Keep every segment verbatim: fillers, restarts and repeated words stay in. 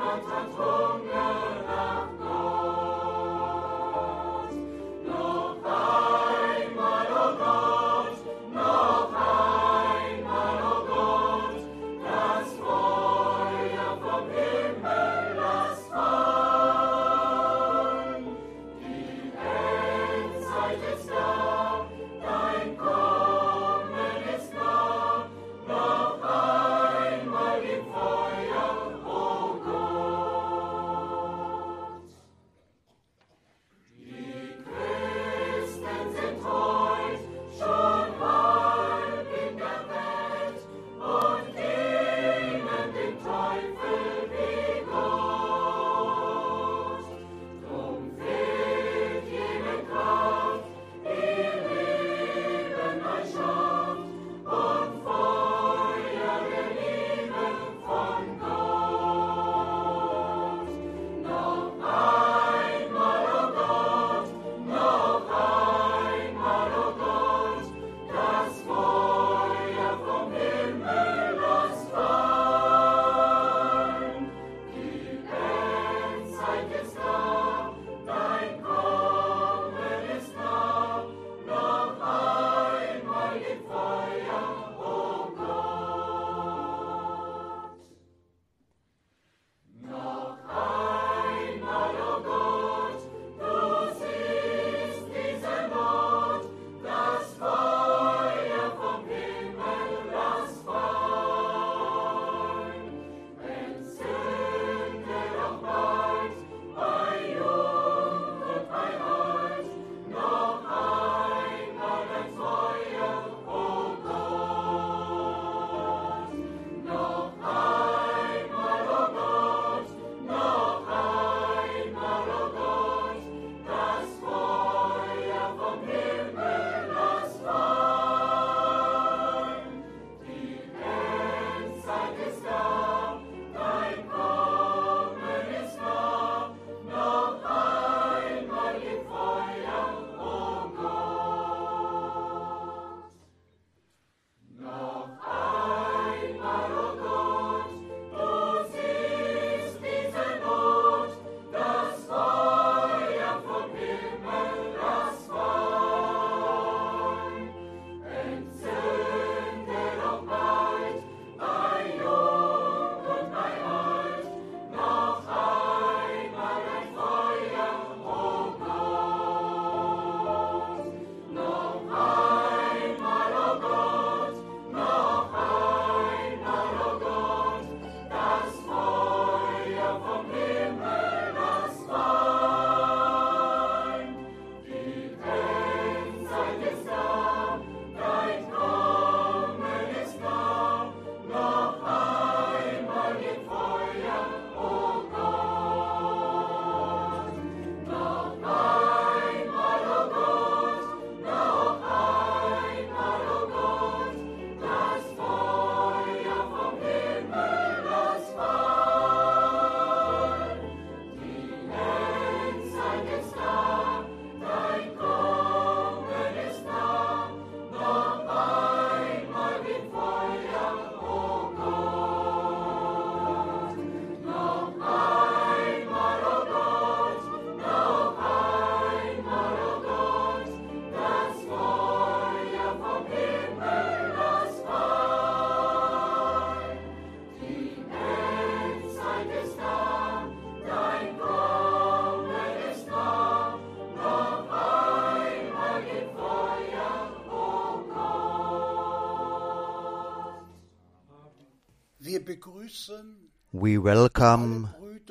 We welcome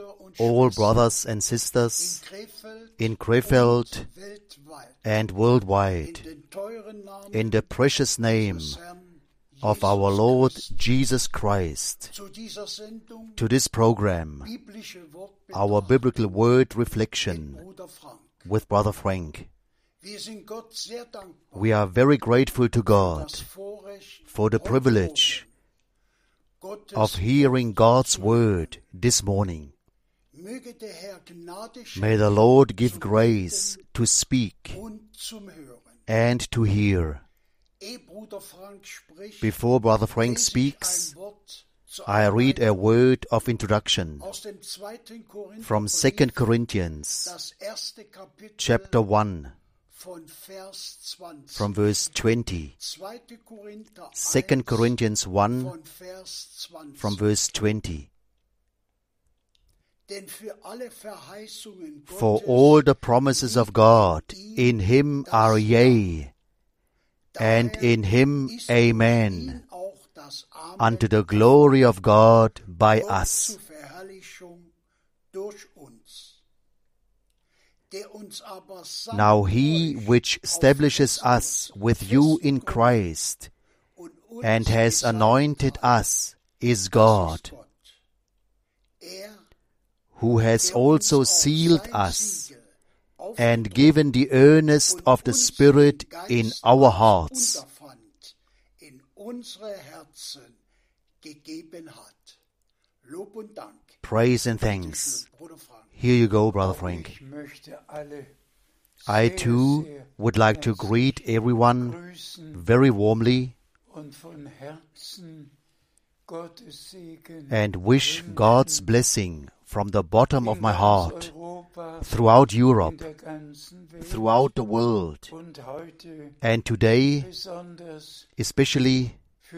all brothers and sisters in Krefeld and worldwide in the precious name of our Lord Jesus Christ to this program, our biblical word reflection with Brother Frank. We are very grateful to God for the privilege of hearing God's word this morning. May the Lord give grace to speak and to hear. Before Brother Frank speaks, I read a word of introduction from Second Corinthians, chapter one, from verse twenty. Second Corinthians one, from verse twenty. For all the promises of God in Him are yea, and in Him amen, unto the glory of God by us. Now He which establishes us with you in Christ, and has anointed us, is God, who has also sealed us, and given the earnest of the Spirit in our hearts. Praise and thanks. Here you go, Brother Frank. I too would like to greet everyone very warmly and wish God's blessing from the bottom of my heart throughout Europe, throughout the world, and today, especially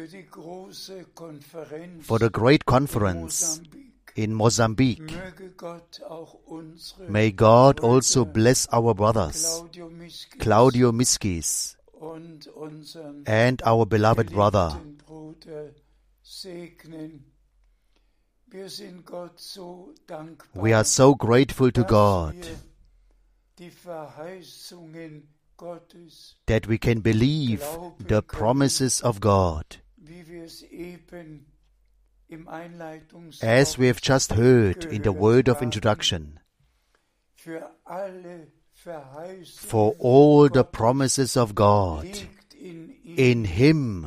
for the great conference in Mozambique. May God also bless our brothers, Claudio Miskis, and our beloved brother. We are so grateful to God that we can believe the promises of God. As we have just heard in the word of introduction, for all the promises of God in Him,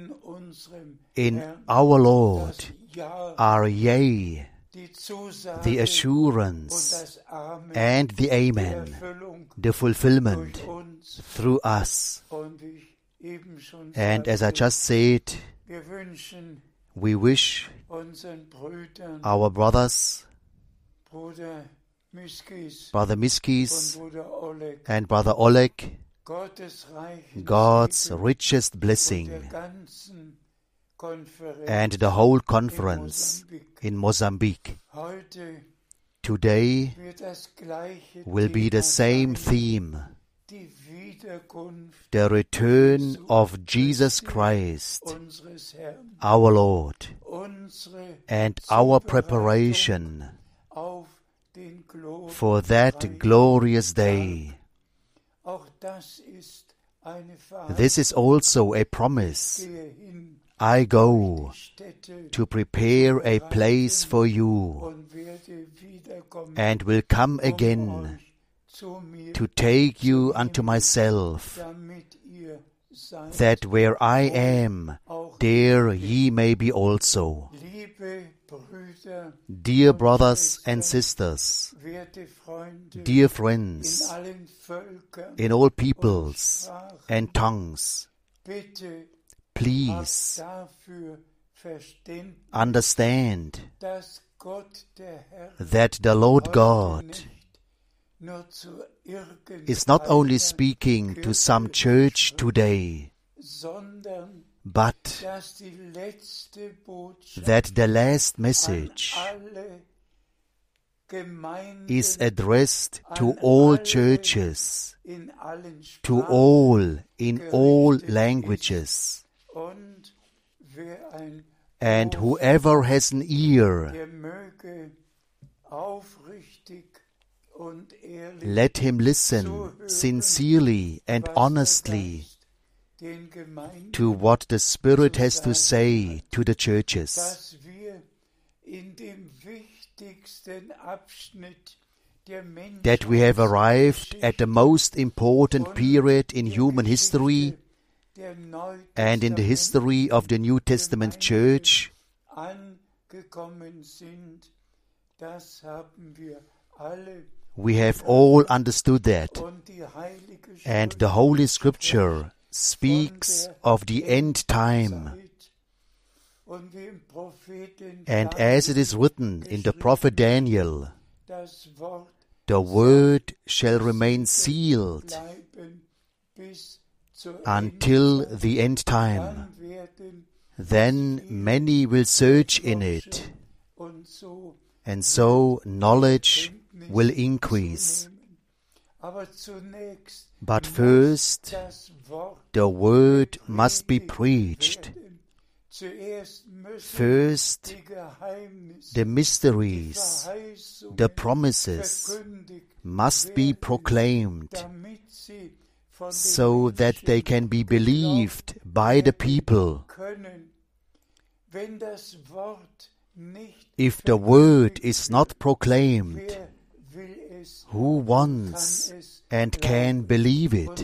in our Lord, are yea, the assurance and the amen, the fulfillment through us. And as I just said, we wish our brothers, Brother Miskis and Brother Oleg, God's richest blessing, and the whole conference in Mozambique. Today will be the same theme, the return of Jesus Christ, our Lord, and our preparation for that glorious day. This is also a promise. I go to prepare a place for you, and will come again to take you unto myself, that where I am, there ye may be also. Dear brothers and sisters, dear friends, in all peoples and tongues, please understand that the Lord God is not only speaking to some church today, but that the last message is addressed to all churches, to all, in all languages. And whoever has an ear, let him listen sincerely and honestly to what the Spirit has to say to the churches. That we have arrived at the most important period in human history and in the history of the New Testament Church. We have all understood that, and the Holy Scripture speaks of the end time, And as it is written in the prophet Daniel, the word shall remain sealed until the end time. Then many will search in it, and so knowledge will increase. But first, the word must be preached. First, the mysteries, the promises must be proclaimed, so that they can be believed by the people. If the word is not proclaimed, who wants and can believe it?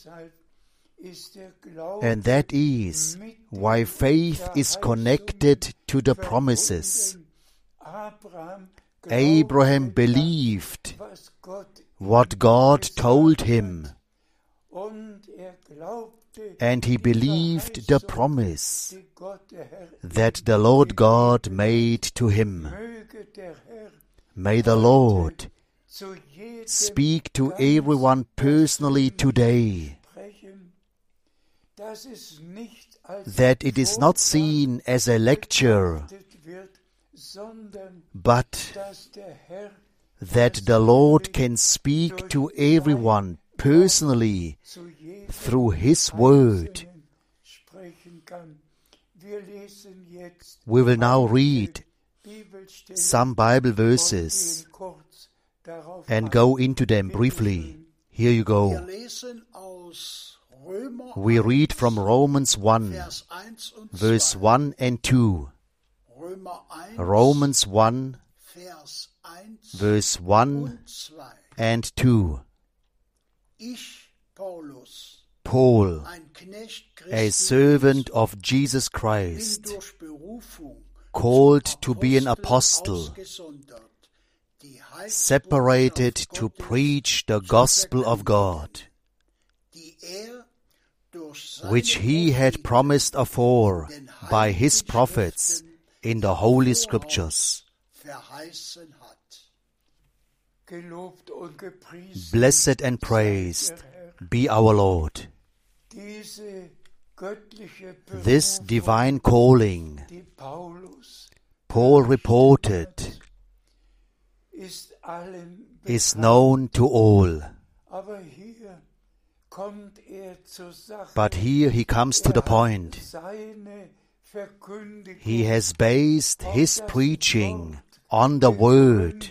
And that is why faith is connected to the promises. Abraham believed what God told him, and he believed the promise that the Lord God made to him. May the Lord speak to everyone personally today, that it is not seen as a lecture, but that the Lord can speak to everyone personally through His Word. We will now read some Bible verses and go into them briefly. Here you go. We read from Romans one, verse one and two. Romans one, verse one and two. Paul, a servant of Jesus Christ, called to be an apostle, separated to preach the gospel of God, which He had promised afore by His prophets in the Holy Scriptures. Blessed and praised be our Lord. This divine calling Paul reported is known to all. But here he comes to the point. He has based his preaching on the word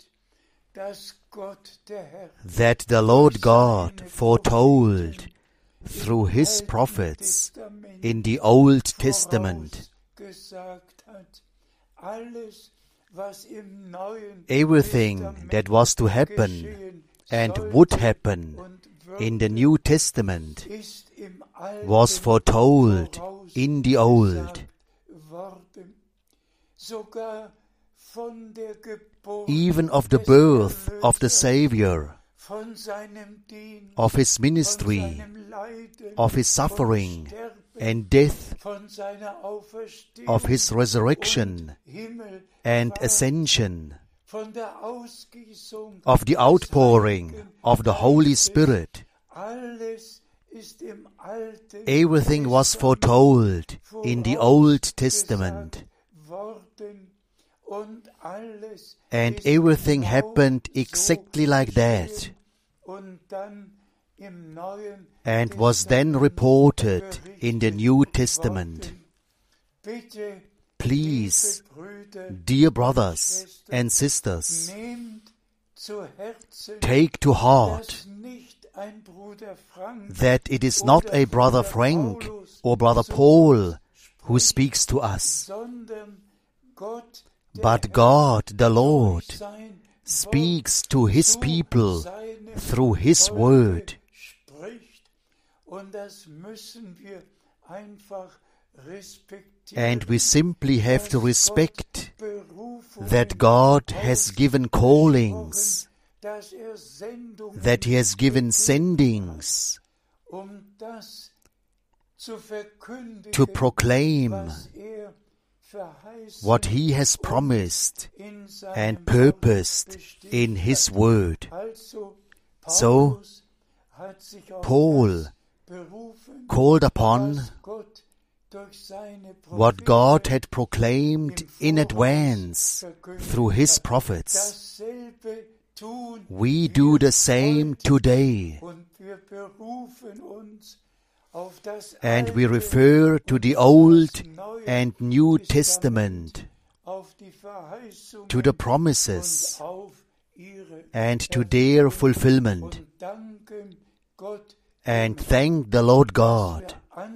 that the Lord God foretold through His prophets in the Old Testament. Everything that was to happen and would happen in the New Testament was foretold in the Old. Even of the birth of the Savior, of His ministry, of His suffering and death, of His resurrection and ascension, of the outpouring of the Holy Spirit. Everything was foretold in the Old Testament, and everything happened exactly like that, and was then reported in the New Testament. Please, dear brothers and sisters, take to heart that it is not a brother Frank or brother Paul who speaks to us, but God the Lord speaks to His people through His word. And we simply have to respect that God has given callings, that He has given sendings to proclaim what He has promised and purposed in His Word. So, Paul called upon what God had proclaimed in advance through His prophets. We do the same today. And we refer to the Old and New Testament, to the promises and to their fulfillment, and thank the Lord God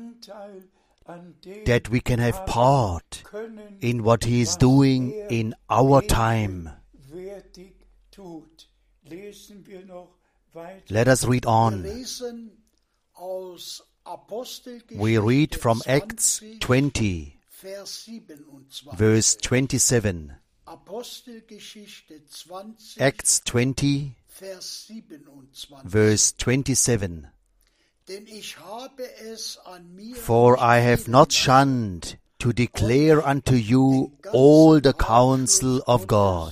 that we can have part in what He is doing in our time. Let us read on. We read from Acts twenty, verse twenty-seven. Acts twenty, verse twenty-seven. For I have not shunned to declare unto you all the counsel of God.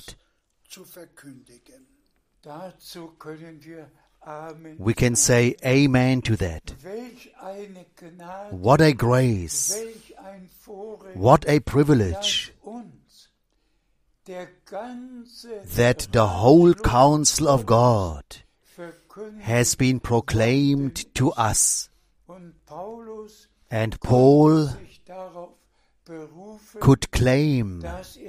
We can say amen to that. What a grace, what a privilege, that the whole counsel of God has been proclaimed to us. And Paul could claim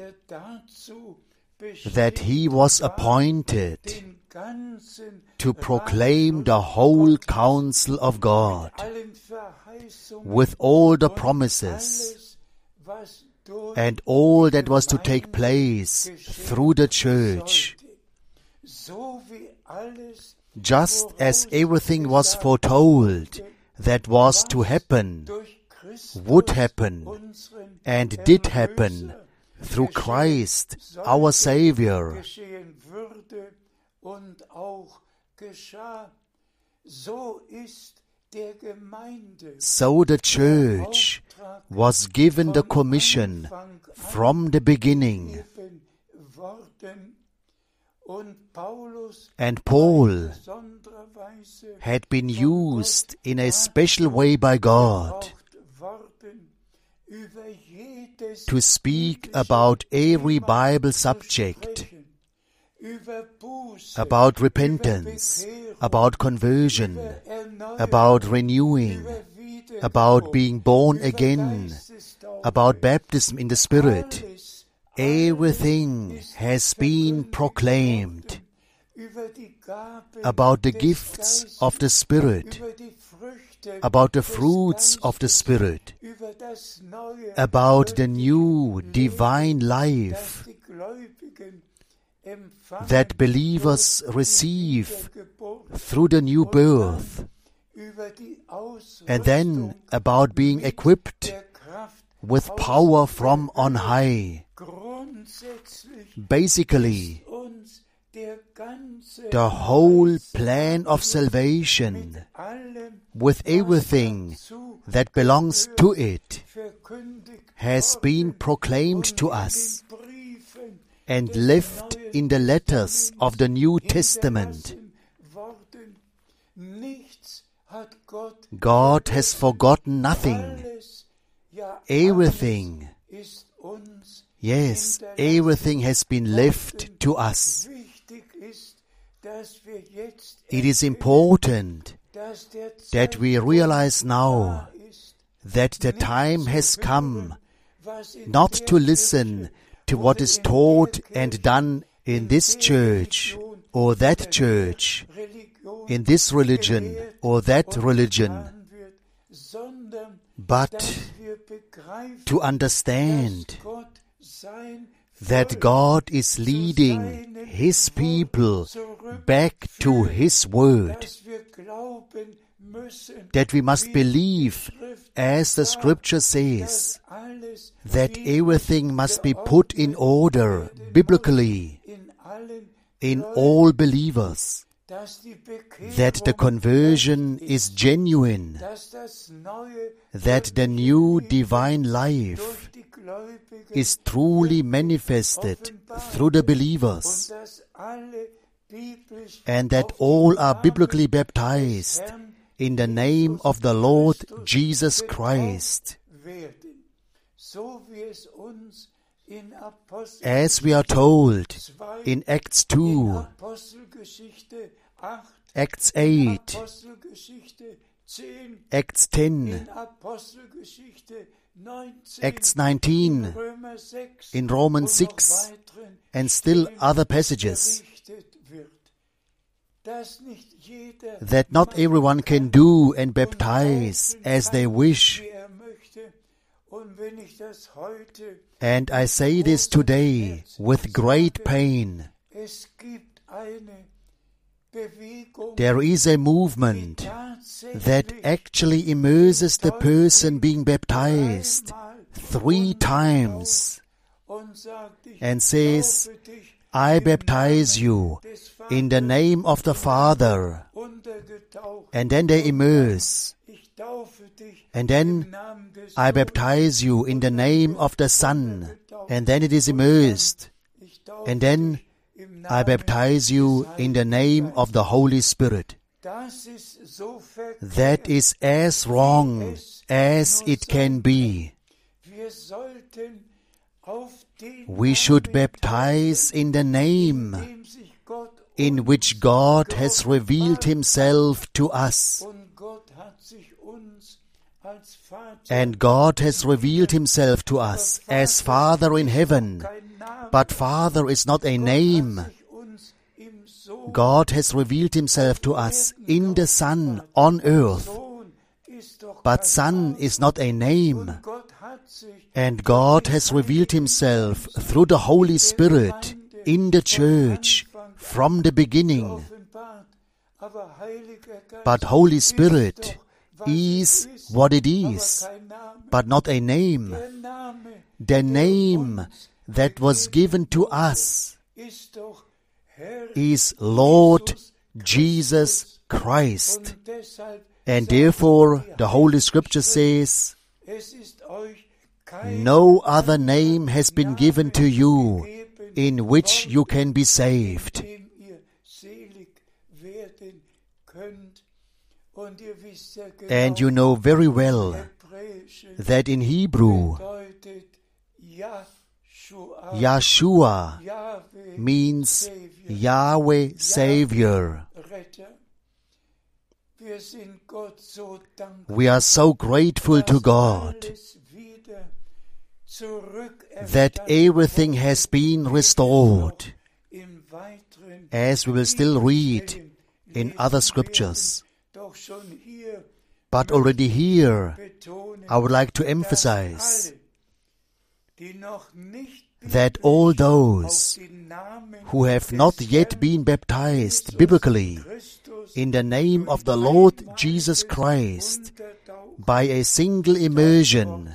that he was appointed to proclaim the whole counsel of God with all the promises and all that was to take place through the church. Just as everything was foretold that was to happen, would happen, and did happen through Christ, our Savior, so the church was given the commission from the beginning. And Paul had been used in a special way by God to speak about every Bible subject, about repentance, about conversion, about renewing, about being born again, about baptism in the Spirit. Everything has been proclaimed about the gifts of the Spirit, about the fruits of the Spirit, about the new divine life that believers receive through the new birth, and then about being equipped with power from on high. Basically, the whole plan of salvation, with everything that belongs to it, has been proclaimed to us and left in the letters of the New Testament. God has forgotten nothing. Everything, yes, everything has been left to us. It is important that we realize now that the time has come not to listen to what is taught and done in this church or that church, in this religion or that religion, but to understand that God is leading His people back to His Word, that we must believe, as the Scripture says, that everything must be put in order biblically in all believers, that the conversion is genuine, that the new divine life is truly manifested through the believers, and that all are biblically baptized in the name of the Lord Jesus Christ. As we are told in Acts two, Acts eight, Acts ten, Acts nineteen, in Romans six, and still other passages, that not everyone can do and baptize as they wish. And I say this today with great pain. There is a movement that actually immerses the person being baptized three times and says, I baptize you in the name of the Father. And then they immerse. And then I baptize you in the name of the Son. And then it is immersed. And then I baptize you in the name of the Holy Spirit. That is as wrong as it can be. We should baptize in the name in which God has revealed Himself to us. And God has revealed Himself to us as Father in heaven. But Father is not a name. God has revealed Himself to us in the Son on earth. But Son is not a name. And God has revealed Himself through the Holy Spirit in the church from the beginning. But Holy Spirit is what it is, but not a name. The name that was given to us is Lord Jesus Christ. And therefore the Holy Scripture says, no other name has been given to you in which you can be saved. And you know very well that in Hebrew, Yeshua means Yahweh Savior. We are so grateful to God that everything has been restored, as we will still read in other scriptures. But already here, I would like to emphasize that all those who have not yet been baptized biblically in the name of the Lord Jesus Christ by a single immersion,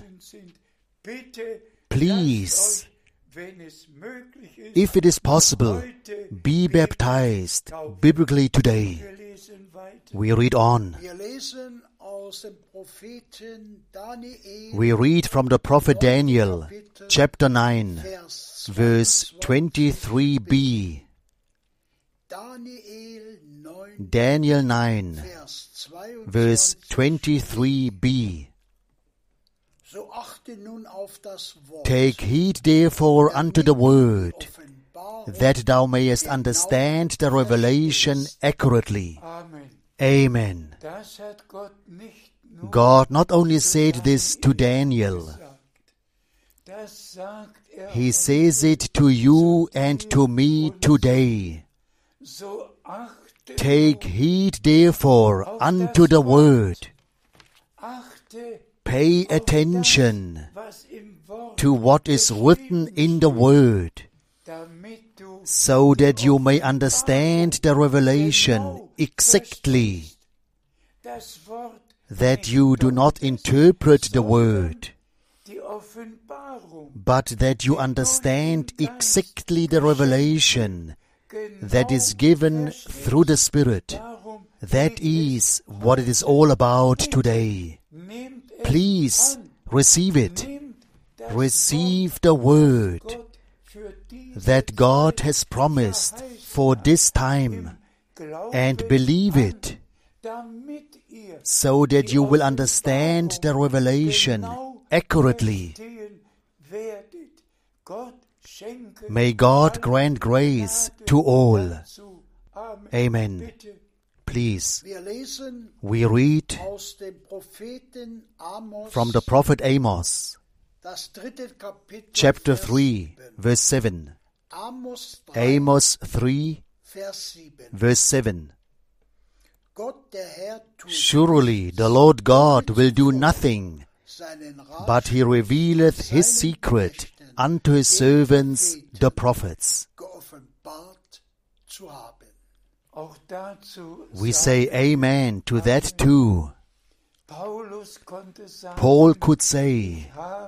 please, if it is possible, be baptized biblically today. We read on. We read from the prophet Daniel, chapter nine, verse twenty-three b. Daniel nine, verse twenty-three b. Take heed therefore unto the word, that thou mayest understand the revelation accurately. Amen. God not only said this to Daniel, He says it to you and to me today. Take heed therefore unto the word. Pay attention to what is written in the word, so that you may understand the revelation exactly, that you do not interpret the word, but that you understand exactly the revelation that is given through the Spirit. That is what it is all about today. Please receive it. Receive the word that God has promised for this time and believe it, so that you will understand the revelation accurately. May God grant grace to all. Amen. Please, we read from the prophet Amos, chapter three, verse seven. Amos three, verse seven. Surely the Lord God will do nothing, but He revealeth His secret unto His servants the prophets. We say amen to that too. Paul could say,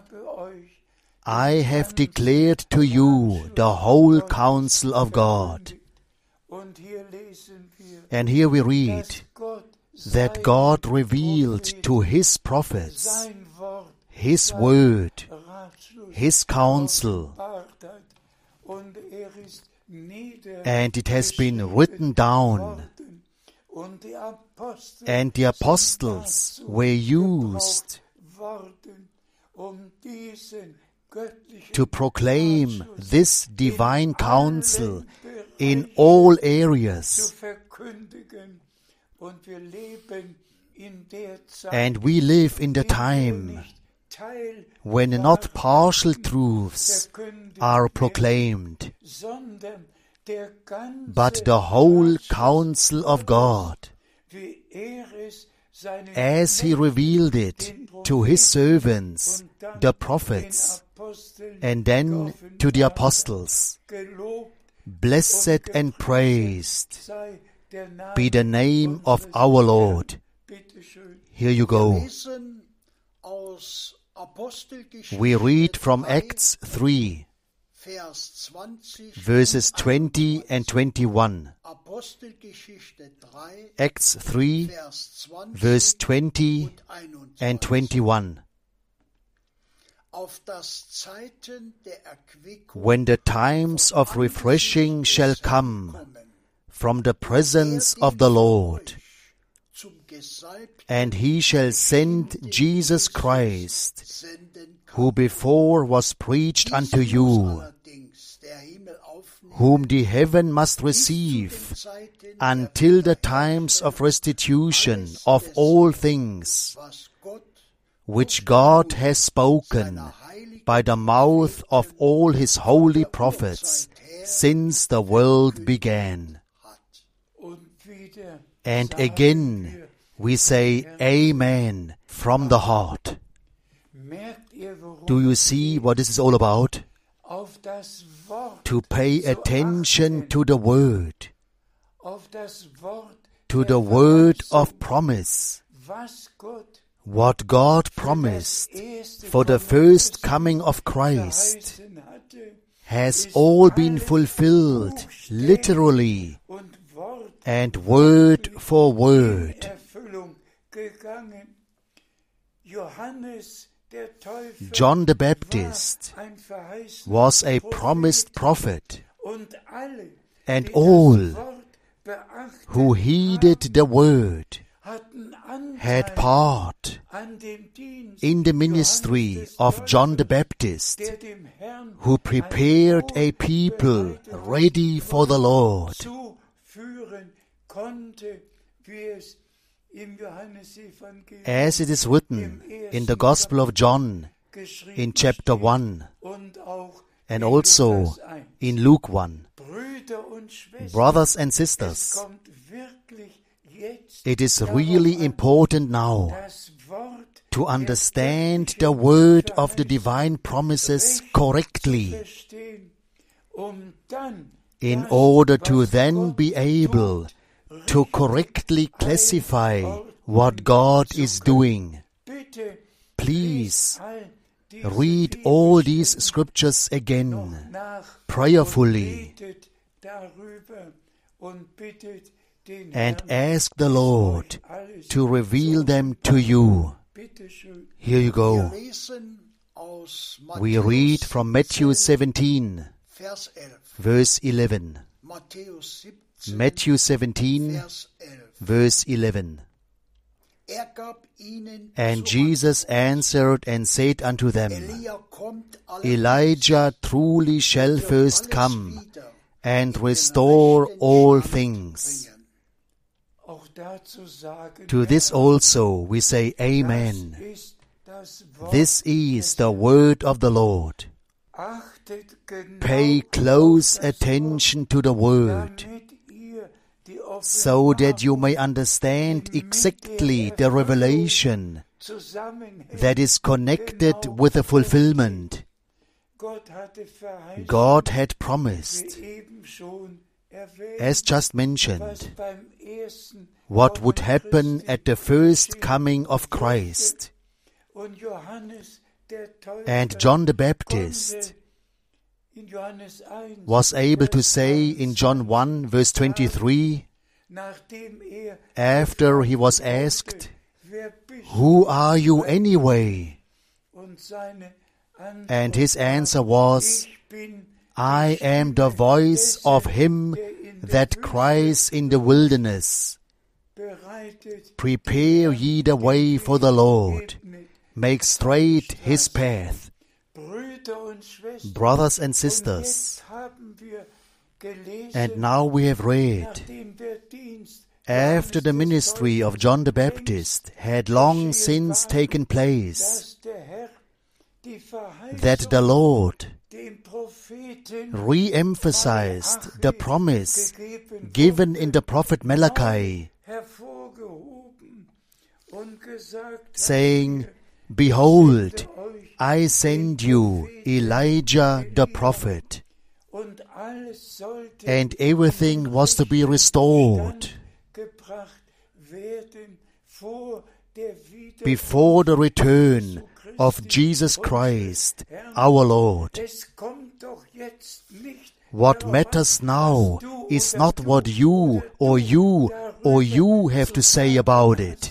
I have declared to you the whole counsel of God. And here we read that God revealed to His prophets His word, His counsel, and it has been written down, and the apostles were used to proclaim this divine counsel in all areas. And we live in the time when not partial truths are proclaimed, but the whole counsel of God, as He revealed it to His servants, the prophets, and then to the apostles. Blessed and praised be the name of our Lord. Here you go. We read from Acts three, verses twenty and twenty-one. Acts three, verse twenty and twenty-one. When the times of refreshing shall come from the presence of the Lord, and He shall send Jesus Christ, who before was preached unto you, whom the heaven must receive until the times of restitution of all things, which God has spoken by the mouth of all His holy prophets since the world began. And again we say amen from the heart. Do you see what this is all about? To pay attention to the word, to the word of promise. What God promised for the first coming of Christ has all been fulfilled literally and word for word. John the Baptist was a promised prophet, and all who heeded the word had part in the ministry of John the Baptist, who prepared a people ready for the Lord. As it is written in the Gospel of John in chapter one and also in Luke one. Brothers and sisters, it is really important now to understand the word of the divine promises correctly, in order to then be able to correctly classify what God is doing. Please read all these scriptures again, prayerfully, and ask the Lord to reveal them to you. Here you go. We read from Matthew seventeen, verse eleven. Matthew seventeen, verse eleven. And Jesus answered and said unto them, Elijah truly shall first come and restore all things. To this also we say Amen. This is the word of the Lord. Pay close attention to the word, so that you may understand exactly the revelation that is connected with the fulfillment. God had promised, as just mentioned, what would happen at the first coming of Christ. And John the Baptist was able to say in John one, verse twenty-three, after he was asked, Who are you anyway? And his answer was, I am the voice of him that cries in the wilderness, Prepare ye the way for the Lord, make straight his path. Brothers and sisters, and now we have read, after the ministry of John the Baptist had long since taken place, that the Lord re-emphasized the promise given in the prophet Malachi, saying, Behold, I send you Elijah the prophet, and everything was to be restored before the return of Jesus Christ, our Lord. What matters now is not what you or you or you have to say about it.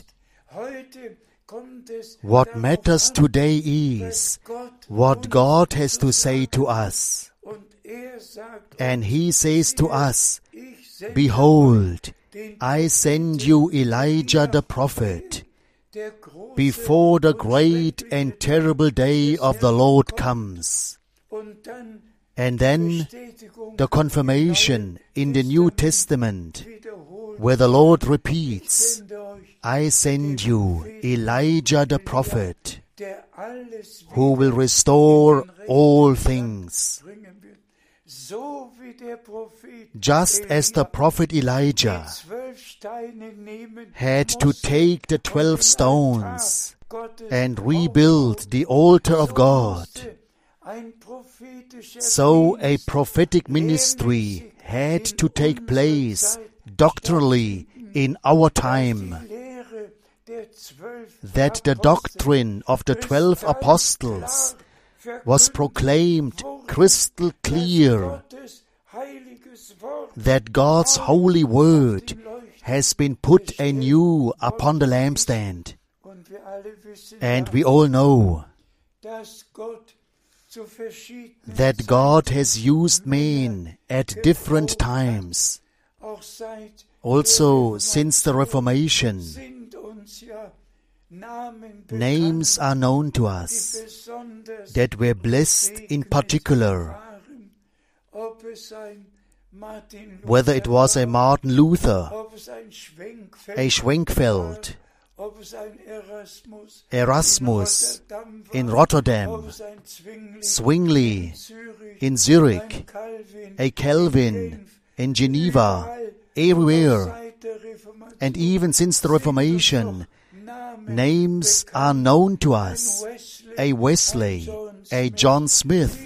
What matters today is what God has to say to us. And He says to us, Behold, I send you Elijah the prophet, before the great and terrible day of the Lord comes. And then the confirmation in the New Testament, where the Lord repeats, I send you Elijah the prophet, who will restore all things. Just as the prophet Elijah had to take the twelve stones and rebuild the altar of God, so a prophetic ministry had to take place doctrinally in our time, that the doctrine of the twelve apostles was proclaimed crystal clear, that God's holy word has been put anew upon the lampstand. And we all know that God has used men at different times, also since the Reformation. Names are known to us that were blessed in particular, whether it was a Martin Luther, a Schwenkfeld, Erasmus in Rotterdam, Zwingli in Zurich, a Calvin in Geneva, everywhere, and even since the Reformation, names are known to us, a Wesley, a John Smith.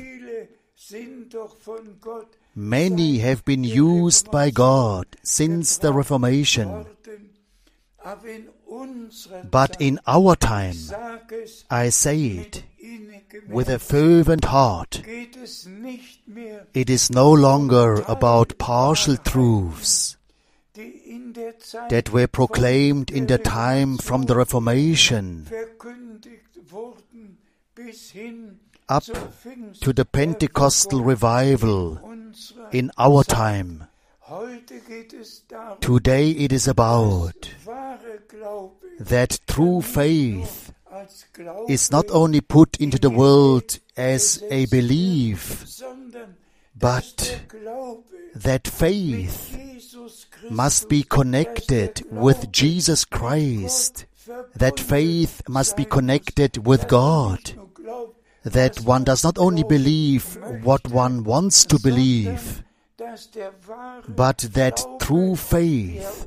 Many have been used by God since the Reformation. But in our time, I say it, with a fervent heart. It is no longer about partial truths that were proclaimed in the time from the Reformation up to the Pentecostal revival in our time. Today it is about that true faith is not only put into the world as a belief, but that faith must be connected with Jesus Christ. That faith must be connected with God. That one does not only believe what one wants to believe, but that true faith,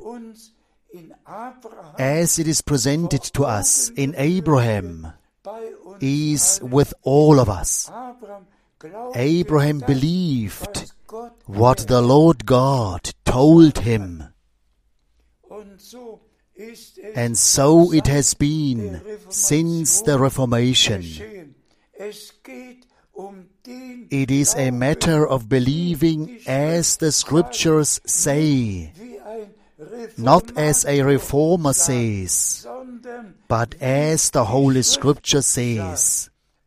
as it is presented to us in Abraham, is with all of us. Abraham believed what the Lord God told him. And so it has been since the Reformation. It is a matter of believing as the Scriptures say, not as a reformer says, but as the Holy Scripture says.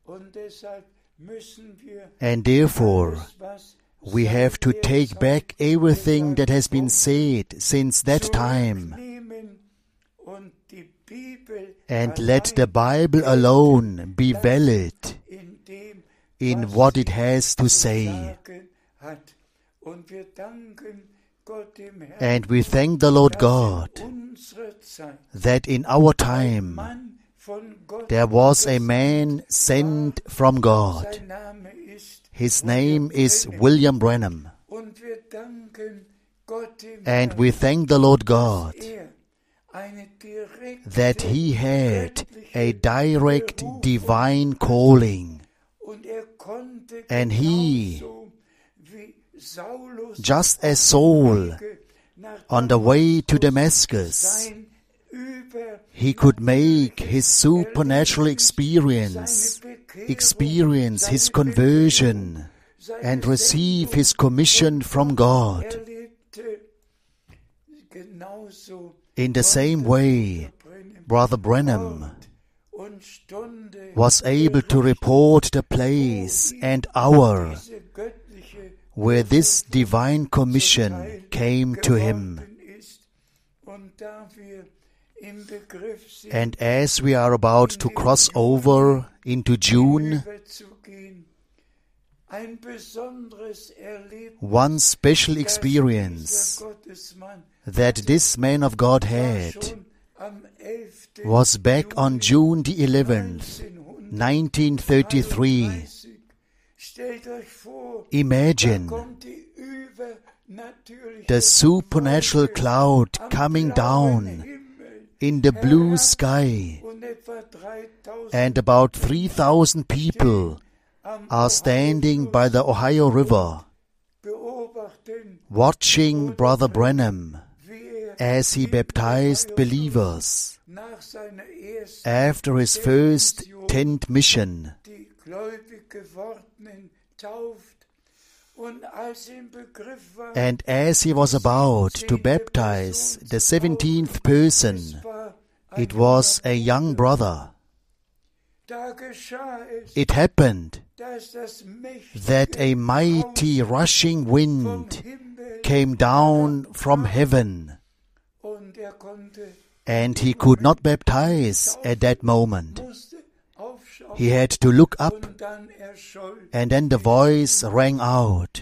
And therefore, we have to take back everything that has been said since that time and let the Bible alone be valid in what it has to say. And we thank the Lord God that in our time there was a man sent from God. His name is William Branham. And we thank the Lord God that he had a direct divine calling. And he, just as Saul, on the way to Damascus, he could make his supernatural experience, experience his conversion, and receive his commission from God. In the same way, Brother Branham was able to report the place and hour where this divine commission came to him. And as we are about to cross over into June, one special experience that this man of God had was back on June the eleventh, nineteen thirty-three. Imagine the supernatural cloud coming down in the blue sky, and about three thousand people are standing by the Ohio River, watching Brother Branham as he baptized believers after his first tent mission. And as he was about to baptize the seventeenth person, it was a young brother. It happened that a mighty rushing wind came down from heaven, and he could not baptize at that moment. He had to look up, and then the voice rang out,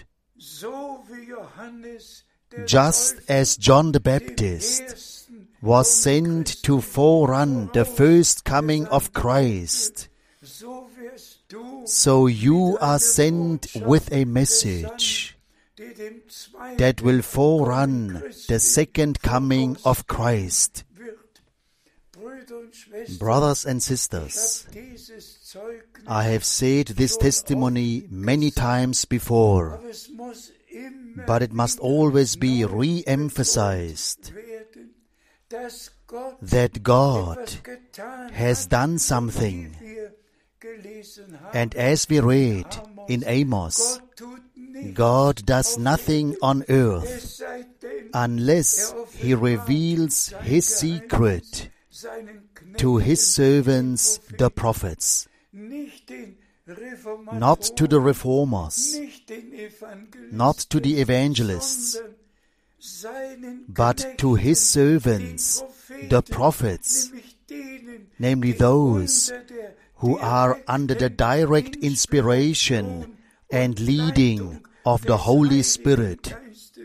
just as John the Baptist was sent to forerun the first coming of Christ, so you are sent with a message that will forerun the second coming of Christ. Brothers and sisters, I have said this testimony many times before, but it must always be re-emphasized that God has done something And as we read in Amos, God does nothing on earth unless He reveals His secret to His servants, the prophets. Not to the reformers, not to the evangelists, but to His servants, the prophets, namely those who are under the direct inspiration and leading of the Holy Spirit.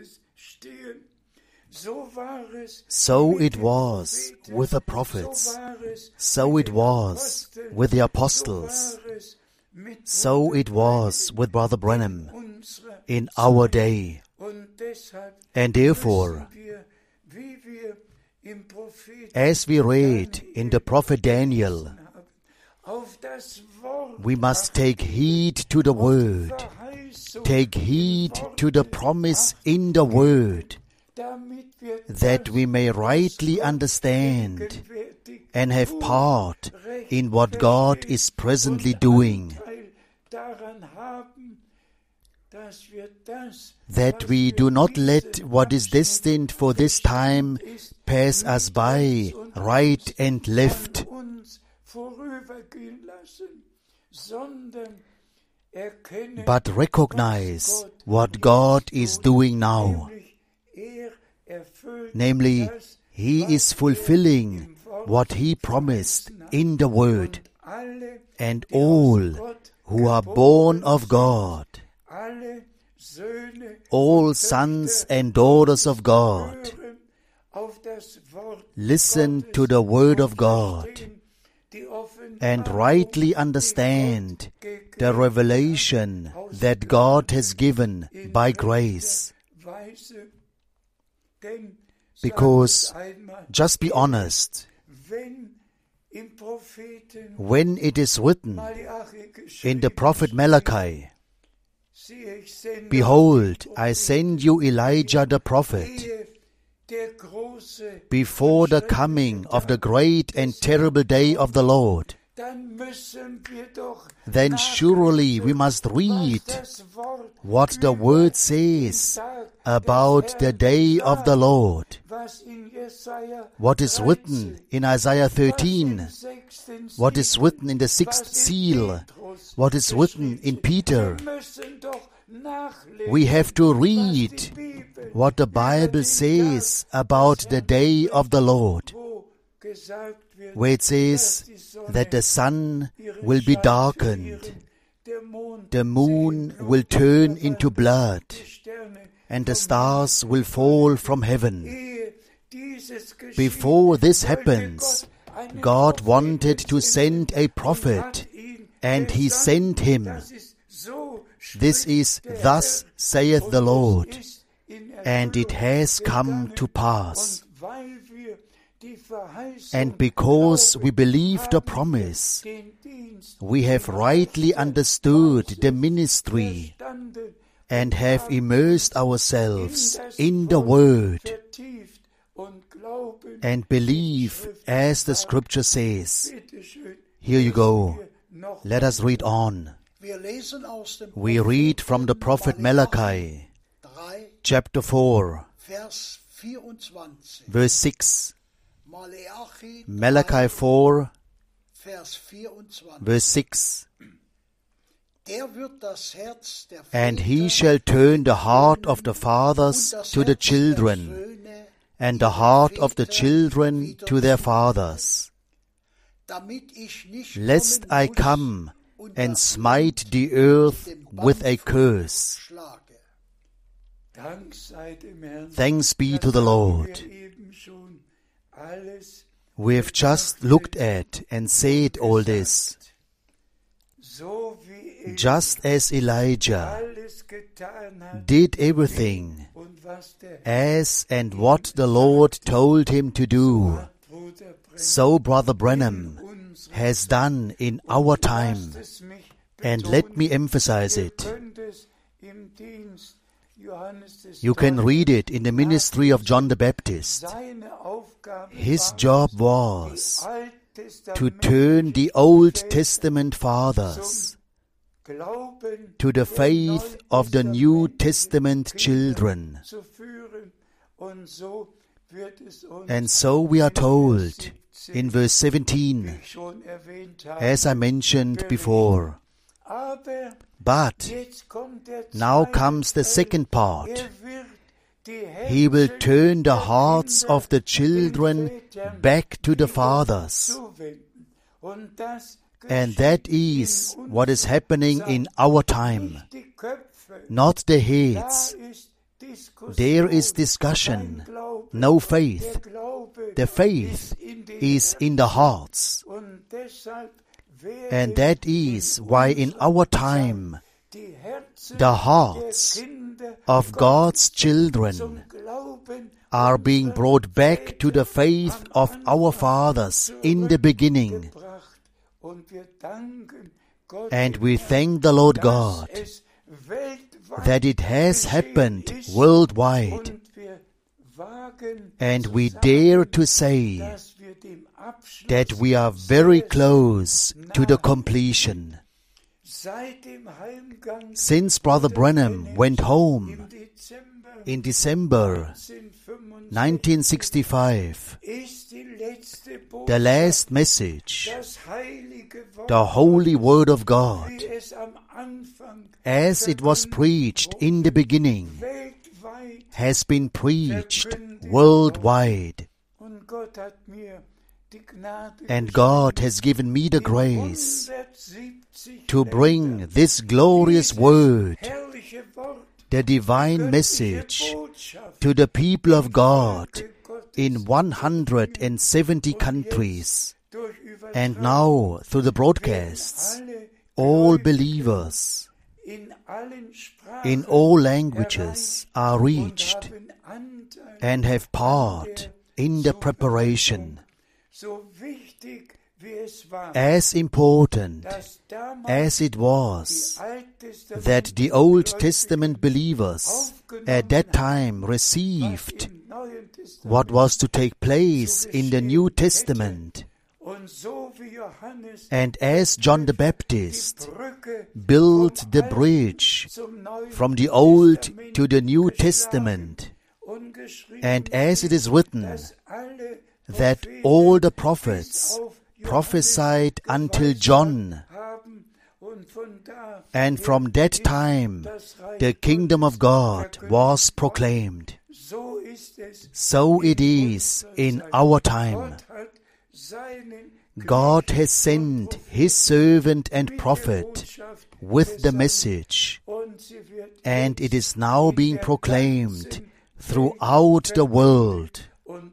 So it was with the prophets, so it was with the apostles, so it was with Brother Branham in our day. And therefore, as we read in the prophet Daniel, we must take heed to the word, take heed to the promise in the word, that we may rightly understand and have part in what God is presently doing, that we do not let what is destined for this time pass us by right and left, but recognize what God is doing now. Namely, He is fulfilling what He promised in the Word, and all who are born of God, all sons and daughters of God, listen to the Word of God and rightly understand the revelation that God has given by grace. Because, just be honest, when it is written in the prophet Malachi, "Behold, I send you Elijah the prophet, before the coming of the great and terrible day of the Lord," then surely we must read what the Word says about the day of the Lord. What is written in Isaiah thirteen, what is written in the sixth seal, what is written in Peter. We have to read what the Bible says about the day of the Lord, where it says that the sun will be darkened, the moon will turn into blood, and the stars will fall from heaven. Before this happens, God wanted to send a prophet, and He sent him. This is, "Thus saith the Lord," and it has come to pass. And because we believe the promise, we have rightly understood the ministry and have immersed ourselves in the Word and believe as the Scripture says. Here you go. Let us read on. We read from the prophet Malachi, chapter four, verse six. Malachi four, verse six. "And he shall turn the heart of the fathers to the children, and the heart of the children to their fathers, lest I come and smite the earth with a curse." Thanks be to the Lord. We have just looked at and said all this. Just as Elijah did everything as and what the Lord told him to do, so Brother Branham has done in our time. And let me emphasize it. You can read it in the ministry of John the Baptist. His job was to turn the Old Testament fathers to the faith of the New Testament children. And so we are told in verse seventeen, as I mentioned before. But now comes the second part. He will turn the hearts of the children back to the fathers. And that is what is happening in our time. Not the heads. There is discussion, no faith. The faith is in the hearts. And that is why in our time the hearts of God's children are being brought back to the faith of our fathers in the beginning. And we thank the Lord God that it has happened worldwide. And we dare to say that we are very close to the completion. Since Brother Branham went home in December nineteen sixty-five, the last message, the Holy Word of God, as it was preached in the beginning, has been preached worldwide. And God has given me the grace to bring this glorious word, the divine message, to the people of God in one hundred seventy countries. And now, through the broadcasts, all believers in all languages are reached and have part in the preparation. As important as it was that the Old Testament believers at that time received what was to take place in the New Testament, and as John the Baptist built the bridge from the Old to the New Testament, and as it is written that all the prophets prophesied until John, and from that time the kingdom of God was proclaimed. So it is in our time. God has sent His servant and prophet with the message, and it is now being proclaimed throughout the world.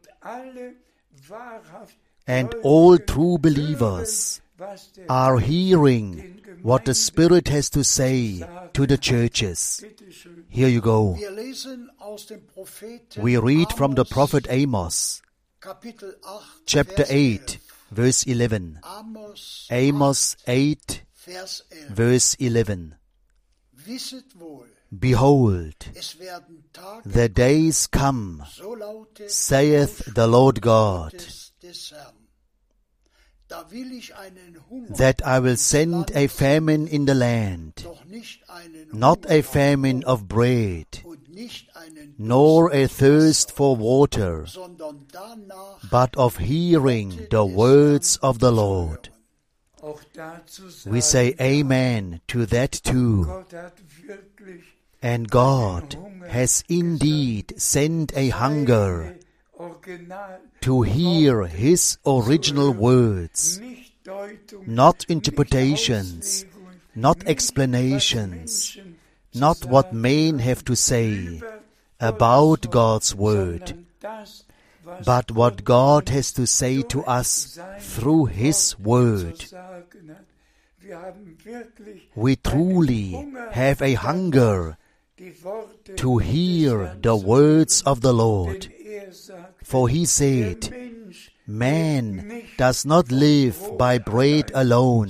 And all true believers are hearing what the Spirit has to say to the churches. Here you go. We read from the prophet Amos, chapter eight, verse eleven. Amos eight, verse eleven. Behold, the days come, saith the Lord God, that I will send a famine in the land, not a famine of bread, nor a thirst for water, but of hearing the words of the Lord. We say amen to that too. And God has indeed sent a hunger to hear His original words, not interpretations, not explanations, not what men have to say about God's Word, but what God has to say to us through His Word. We truly have a hunger to hear the words of the Lord. For He said, man does not live by bread alone,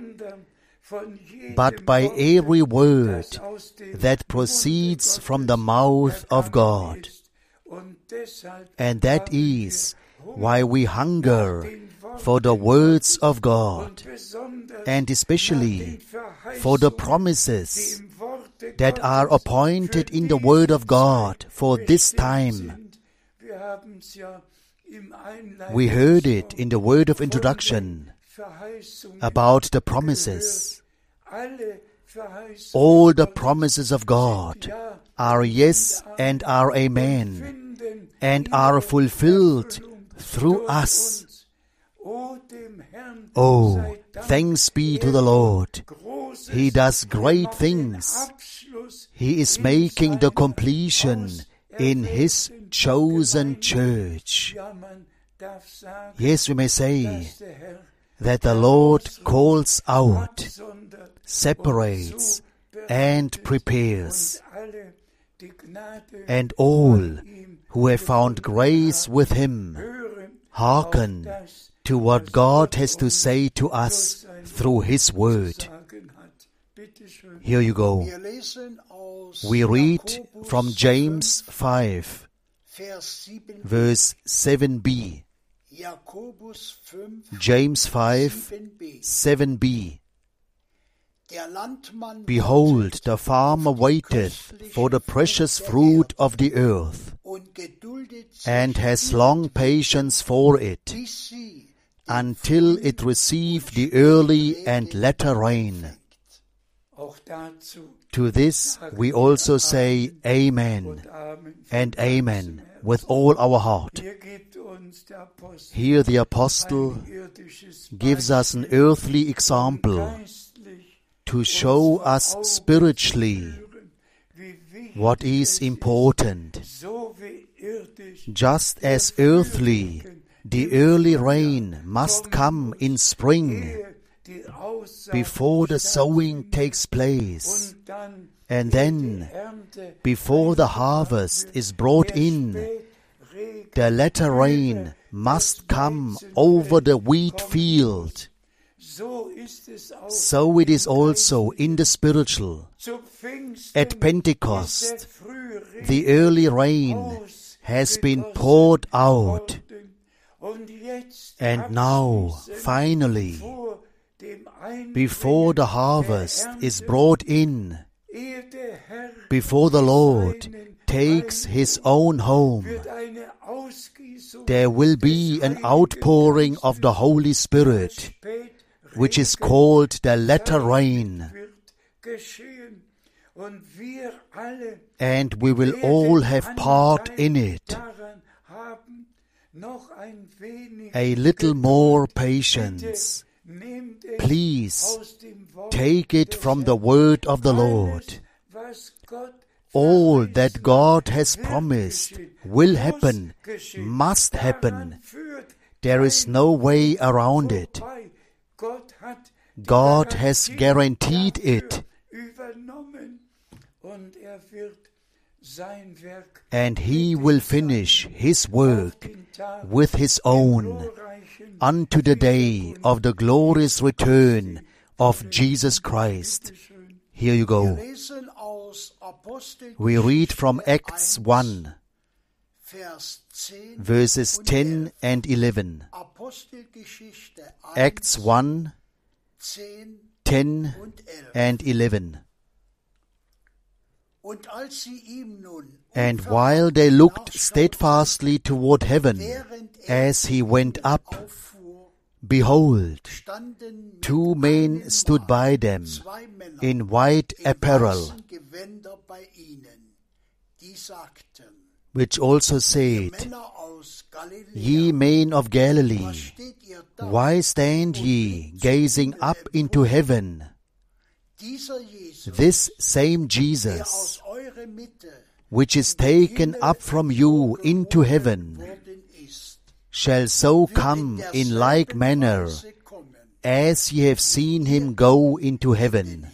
but by every word that proceeds from the mouth of God. And that is why we hunger for the words of God, and especially for the promises that are appointed in the Word of God for this time. We heard it in the word of introduction about the promises. All the promises of God are yes and are amen, and are fulfilled through us. Oh, thanks be to the Lord. He does great things. He is making the completion in His chosen church. Yes, we may say that the Lord calls out, separates, and prepares. And all who have found grace with Him hearken to what God has to say to us through His Word. Here you go. We read from James five, verse seven b. James five, seven b. Behold, the farmer waiteth for the precious fruit of the earth, and has long patience for it, until it receive the early and latter rain. To this we also say Amen and Amen with all our heart. Here the apostle gives us an earthly example to show us spiritually what is important. Just as earthly, the early rain must come in spring before the sowing takes place, and then before the harvest is brought in, the latter rain must come over the wheat field. So it is also in the spiritual. At Pentecost, the early rain has been poured out, and now, finally, before the harvest is brought in, before the Lord takes His own home, there will be an outpouring of the Holy Spirit, which is called the latter rain. And we will all have part in it. A little more patience. Please take it from the word of the Lord. All that God has promised will happen, must happen. There is no way around it. God has guaranteed it. And He will finish His work with His own unto the day of the glorious return of Jesus Christ. Here you go. We read from Acts one, verses ten and eleven. Acts one, ten and eleven. And while they looked steadfastly toward heaven as He went up, behold, two men stood by them in white apparel, which also said, Ye men of Galilee, why stand ye gazing up into heaven? This same Jesus, which is taken up from you into heaven, shall so come in like manner as ye have seen Him go into heaven.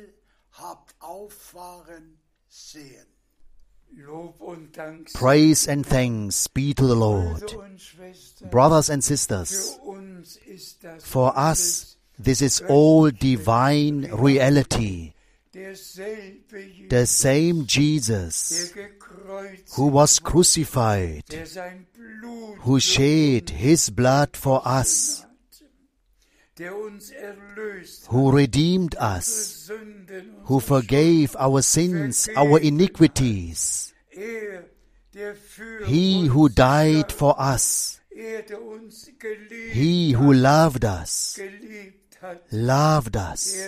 Praise and thanks be to the Lord. Brothers and sisters, for us this is all divine reality. The same Jesus who was crucified, who shed His blood for us, who redeemed us, who forgave our sins, our iniquities. He who died for us, He who loved us, loved us.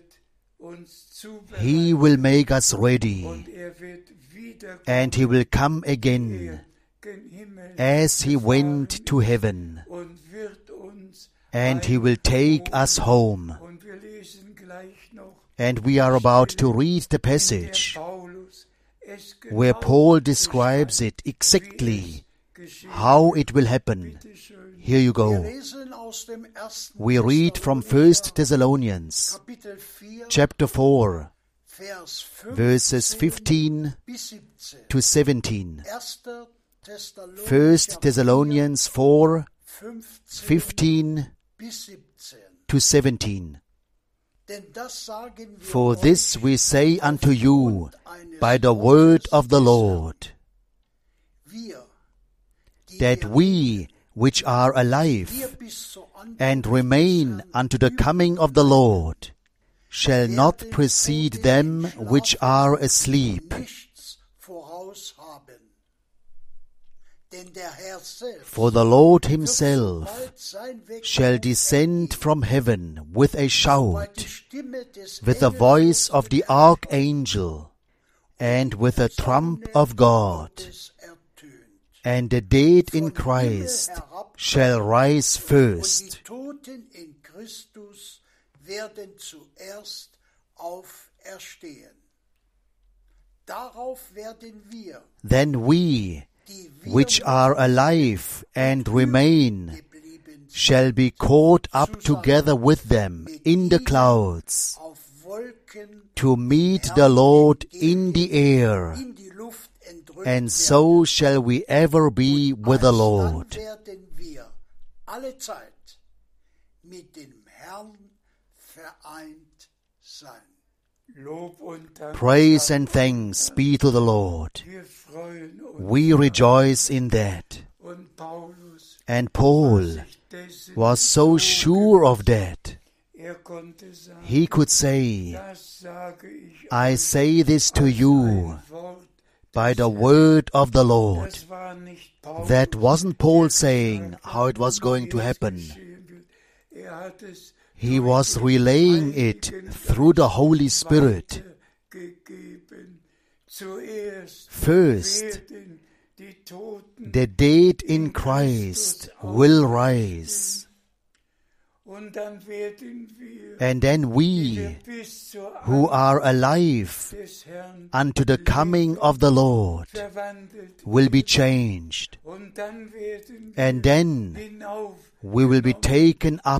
He will make us ready, and He will come again as He went to heaven, and He will take us home. And we are about to read the passage where Paul describes it exactly, how it will happen. Here you go. We read from First Thessalonians, chapter four, verses fifteen to seventeen. First Thessalonians four, fifteen to seventeen. For this we say unto you by the word of the Lord, that we which are alive and remain unto the coming of the Lord shall not precede them which are asleep. For the Lord Himself shall descend from heaven with a shout, with the voice of the archangel, and with the trump of God. And the dead in Christ shall rise first. Then we, which are alive and remain, shall be caught up together with them in the clouds, to meet the Lord in the air, and so shall we ever be with the Lord. Praise and thanks be to the Lord. We rejoice in that. And Paul was so sure of that. He could say, I say this to you by the word of the Lord. That wasn't Paul saying how it was going to happen. He was relaying it through the Holy Spirit. First, the dead in Christ will rise. And then we, who are alive unto the coming of the Lord, will be changed. And then we will be taken up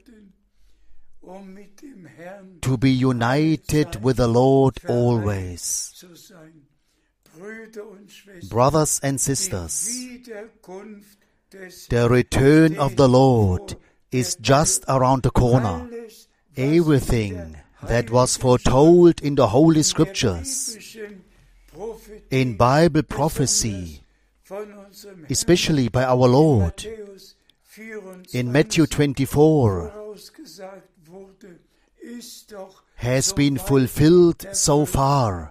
to be united with the Lord always. Brothers and sisters, the return of the Lord is just around the corner. Everything that was foretold in the Holy Scriptures, in Bible prophecy, especially by our Lord, in Matthew twenty-four, has been fulfilled so far.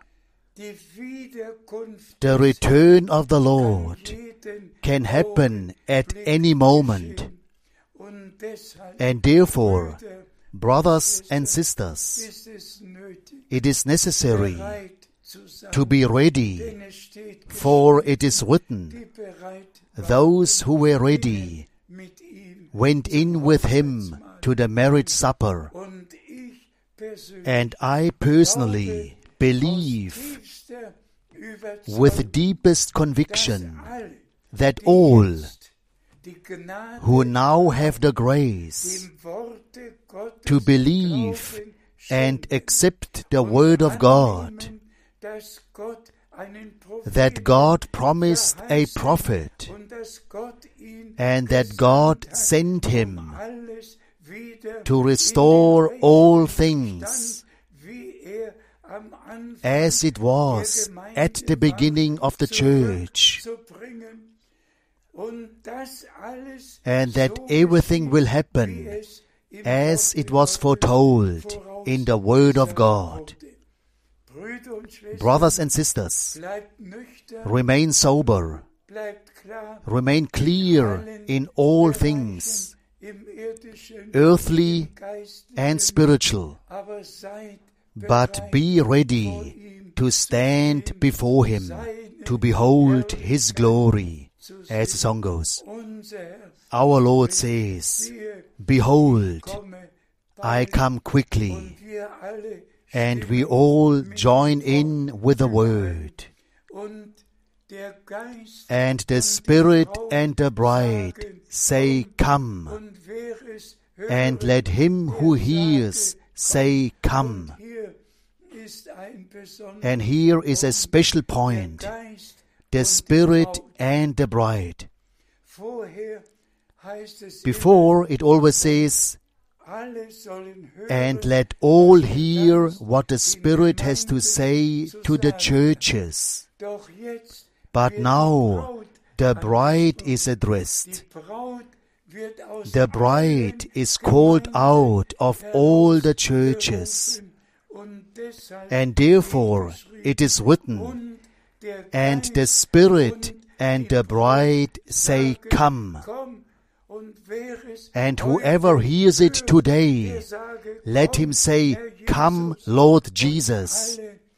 The return of the Lord can happen at any moment. And therefore, brothers and sisters, it is necessary to be ready, for it is written, those who were ready went in with Him to the marriage supper. And I personally believe with deepest conviction that all who now have the grace to believe and accept the Word of God, that God promised a prophet, and that God sent him to restore all things as it was at the beginning of the church, and that everything will happen as it was foretold in the Word of God. Brothers and sisters, remain sober, remain clear in all things, earthly and spiritual, but be ready to stand before Him, to behold His glory, as the song goes. Our Lord says, "Behold, I come quickly," and we all join in with the word. And the Spirit and the bride say, "Come," and let him who hears say, "Come." And here is a special point, the Spirit and the bride. Before, it always says, "And let all hear what the Spirit has to say to the churches." But now, the bride is addressed. The bride is called out of all the churches. And therefore, it is written, "And the Spirit and the bride say, 'Come.' And whoever hears it today, let him say, 'Come, Lord Jesus.'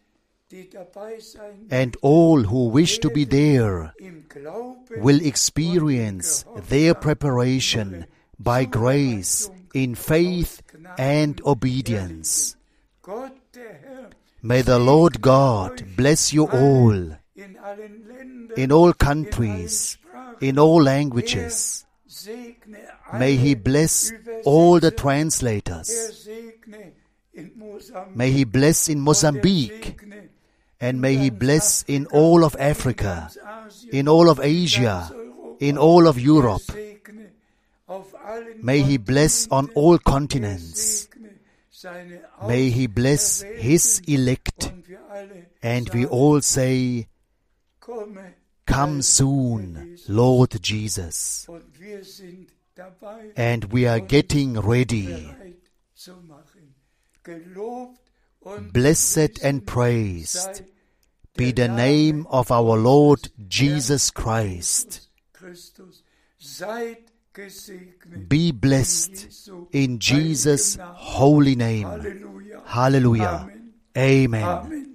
And all who wish to be there will experience their preparation by grace in faith and obedience. May the Lord God bless you all, in all countries, in all languages. May He bless all the translators. May He bless in Mozambique, and may He bless in all of Africa, in all of Asia, in all of Europe. May He bless on all continents. May He bless His elect. And we all say, "Come soon, Lord Jesus." And we are getting ready. Blessed and praised be the name of our Lord Jesus Christ. Be blessed in Jesus' holy name. Hallelujah. Amen.